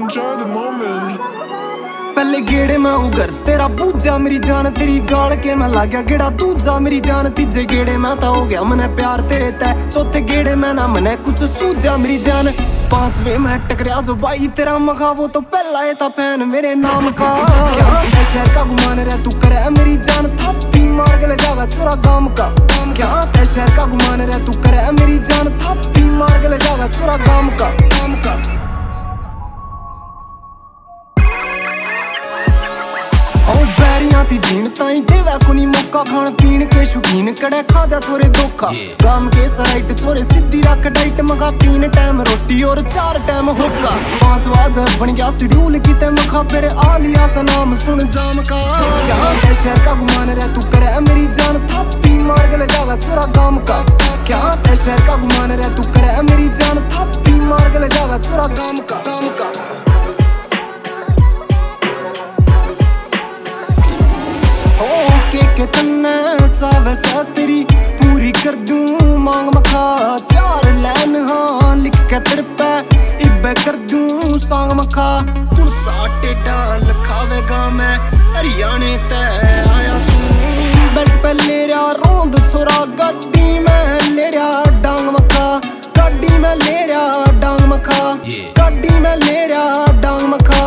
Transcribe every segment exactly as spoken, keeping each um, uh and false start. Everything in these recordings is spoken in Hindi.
enjoy the moment. पहले गेड़े मैं उगर तेरा बूझा मेरी जान, तेरी गाल के मैं लाग गया गेड़ा दूजा मेरी जान। तीजे गेड़े मैं तो हो गया मने प्यार तेरे तय, चौथे गेड़े मैं ना मने कुछ सूझा मेरी जान। पांचवे में टकराया जो भाई तेरा मखा, वो तो पहला है था फैन मेरे नाम का। क्या है शहर का घुमाने रह तू करे मेरी जान, थापी मार के ले जागा छोरा गाम का। क्या है शहर का घुमाने रह तू करे मेरी जान, थापी मार के ले जागा छोरा गाम का। ती जीण ताई देवा कोनी मौका, खान पीण के शौकीन कड़े खा जा थोड़े धोखा। गाम के सराइट छोरे सीधी रख डाइट मखा, तीन टाइम रोटी और चार टाइम होका। पांच वाज बन गया शेड्यूल किते मखा, फिर आ लिया सा नाम सुन जाम का। यहाँ के शहर का घुमाने रह तू करे मेरी जान, थापी मार के ले जागा छोरा गाम का। क्या के शहर का घुमाने रह तू करे मेरी जान, थापी मार के ले जागा छोरा गाम का। के तन्ने चावे सा तेरी पूरी कर दूं मांग मखा, चार लाइन हाँ लिख के तेरे पे इब्बे कर दूं सांग मखा। पुरसा टेढ़ा लखावेगा मैं हरियाणे ते आया सूं, बेल्ट पे ले रहा रोंद छोरा गड्डी में ले रहा डांग मखा। गड्डी में ले रहा डांग मखा, गड्डी में ले रहा डांग मखा।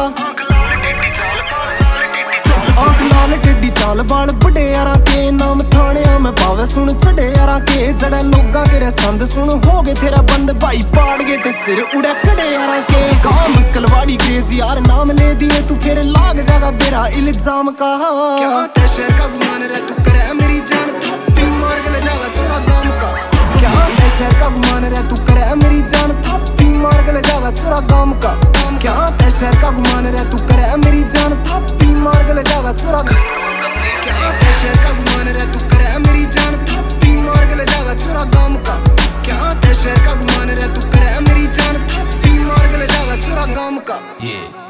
आँख लाल टेढ़ी चाल बाल बड़े यारा के, नाम थाने में पावे सुन चढ़े यारा के। जड़े लोगा तेरे संद सुन हो गए तेरा बंद, भाई पाड़ गए ते सिर उड़े कड़े यारा के। काम कलवाड़ी क्रेजी यार नाम ले दिए तू, फिर लाग जागा बेरा इल्जाम का। क्या ते शहर का घुमाने रह तू करे मेरी जान, थापी मार के ले जागा छोरा गाम का। क्या ते शहर का घुमाने रह तू करे मेरी जान, थापी मार के ले जागा छोरा गाम का। क्या ते शहर का घुमाने रह तू करे मेरी जान, थापी मार के ले जागा छोरा। क्या ते शहर का घुमाने रह तू करे मेरी जान, थापी मार के ले जागा छोरा गाम का। क्या ते शहर का घुमाने रह तू करे मेरी जान, थापी मार के ले जागा छोरा गाम का।